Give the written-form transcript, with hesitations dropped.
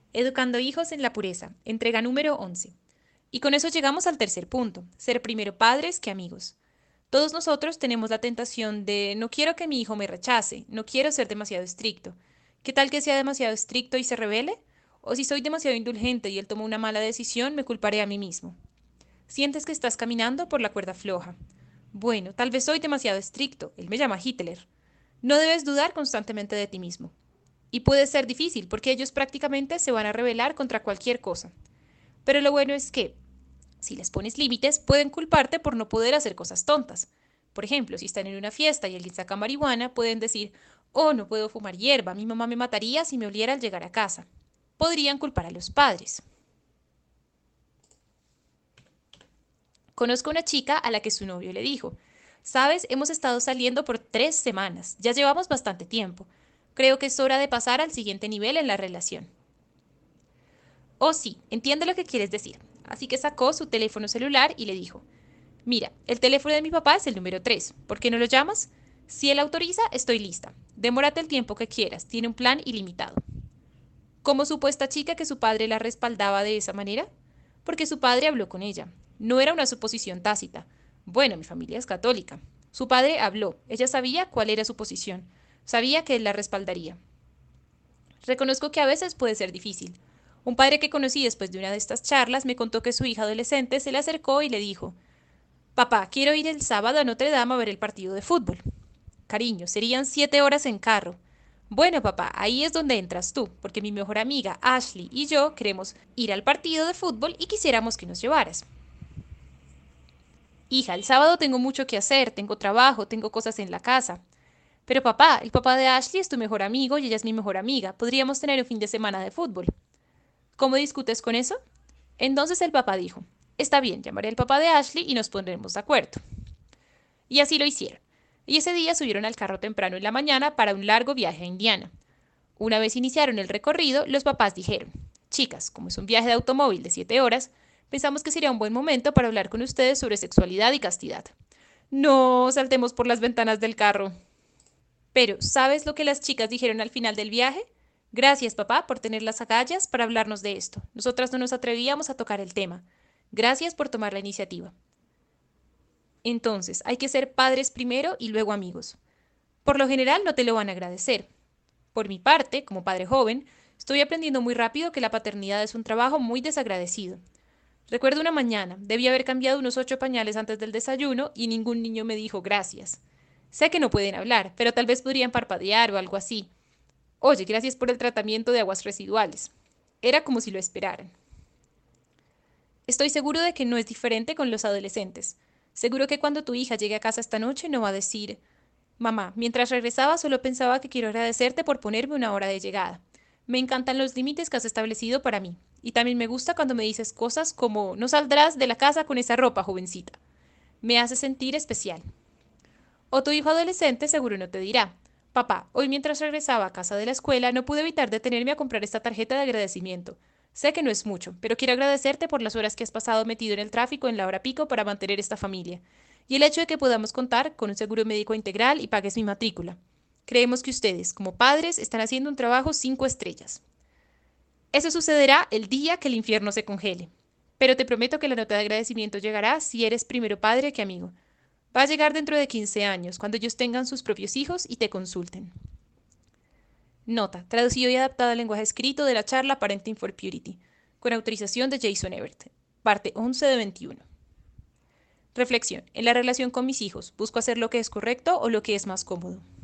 Educando hijos en la pureza, entrega número 11. Y con eso llegamos al tercer punto, ser primero padres que amigos. Todos nosotros tenemos la tentación de no quiero que mi hijo me rechace, no quiero ser demasiado estricto. ¿Qué tal que sea demasiado estricto y se rebele? O si soy demasiado indulgente y él toma una mala decisión, me culparé a mí mismo. Sientes que estás caminando por la cuerda floja. Bueno, tal vez soy demasiado estricto, él me llama Hitler. No debes dudar constantemente de ti mismo. Y puede ser difícil porque ellos prácticamente se van a rebelar contra cualquier cosa. Pero lo bueno es que, si les pones límites, pueden culparte por no poder hacer cosas tontas. Por ejemplo, si están en una fiesta y alguien saca marihuana, pueden decir, oh, no puedo fumar hierba, mi mamá me mataría si me oliera al llegar a casa. Podrían culpar a los padres. Conozco una chica a la que su novio le dijo, sabes, hemos estado saliendo por 3 semanas, ya llevamos bastante tiempo. Creo que es hora de pasar al siguiente nivel en la relación. Oh, sí, entiendo lo que quieres decir. Así que sacó su teléfono celular y le dijo, mira, el teléfono de mi papá es el número 3. ¿Por qué no lo llamas? Si él autoriza, estoy lista. Demórate el tiempo que quieras, tiene un plan ilimitado. ¿Cómo supo esta chica que su padre la respaldaba de esa manera? Porque su padre habló con ella. No era una suposición tácita. Bueno, mi familia es católica. Su padre habló. Ella sabía cuál era su posición. Sabía que él la respaldaría. Reconozco que a veces puede ser difícil. Un padre que conocí después de una de estas charlas me contó que su hija adolescente se le acercó y le dijo, papá, quiero ir el sábado a Notre Dame a ver el partido de fútbol. Cariño, serían 7 horas en carro. Bueno, papá, ahí es donde entras tú, porque mi mejor amiga Ashley y yo queremos ir al partido de fútbol y quisiéramos que nos llevaras. Hija, el sábado tengo mucho que hacer, tengo trabajo, tengo cosas en la casa. Pero papá, el papá de Ashley es tu mejor amigo y ella es mi mejor amiga. Podríamos tener un fin de semana de fútbol. ¿Cómo discutes con eso? Entonces el papá dijo, está bien, llamaré al papá de Ashley y nos pondremos de acuerdo. Y así lo hicieron. Y ese día subieron al carro temprano en la mañana para un largo viaje a Indiana. Una vez iniciaron el recorrido, los papás dijeron, chicas, como es un viaje de automóvil de 7 horas, pensamos que sería un buen momento para hablar con ustedes sobre sexualidad y castidad. No saltemos por las ventanas del carro. Pero, ¿sabes lo que las chicas dijeron al final del viaje? Gracias, papá, por tener las agallas para hablarnos de esto. Nosotras no nos atrevíamos a tocar el tema. Gracias por tomar la iniciativa. Entonces, hay que ser padres primero y luego amigos. Por lo general no te lo van a agradecer. Por mi parte, como padre joven, estoy aprendiendo muy rápido que la paternidad es un trabajo muy desagradecido. Recuerdo una mañana, debí haber cambiado unos 8 pañales antes del desayuno y ningún niño me dijo gracias. Sé que no pueden hablar, pero tal vez podrían parpadear o algo así. Oye, gracias por el tratamiento de aguas residuales. Era como si lo esperaran. Estoy seguro de que no es diferente con los adolescentes. Seguro que cuando tu hija llegue a casa esta noche no va a decir, mamá, mientras regresaba solo pensaba que quiero agradecerte por ponerme una hora de llegada. Me encantan los límites que has establecido para mí. Y también me gusta cuando me dices cosas como no saldrás de la casa con esa ropa, jovencita. Me hace sentir especial. O tu hijo adolescente seguro no te dirá, papá, hoy mientras regresaba a casa de la escuela no pude evitar detenerme a comprar esta tarjeta de agradecimiento. Sé que no es mucho, pero quiero agradecerte por las horas que has pasado metido en el tráfico en la hora pico para mantener esta familia. Y el hecho de que podamos contar con un seguro médico integral y pagues mi matrícula. Creemos que ustedes, como padres, están haciendo un trabajo 5 estrellas. Eso sucederá el día que el infierno se congele. Pero te prometo que la nota de agradecimiento llegará si eres primero padre que amigo. Va a llegar dentro de 15 años, cuando ellos tengan sus propios hijos y te consulten. Nota, traducido y adaptado al lenguaje escrito de la charla Parenting for Purity, con autorización de Jason Everett. Parte 11 de 21. Reflexión. En la relación con mis hijos, ¿busco hacer lo que es correcto o lo que es más cómodo?